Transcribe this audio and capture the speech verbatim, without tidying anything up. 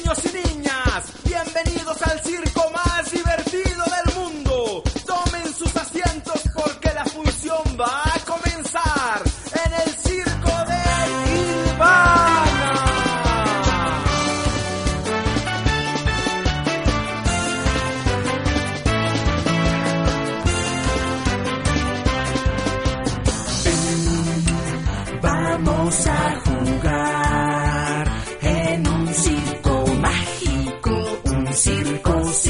niños y niñas, bienvenidos al circo más divertido del mundo. Tomen sus asientos porque la función va a comenzar en el circo de Ilvana. Vamos a jugar.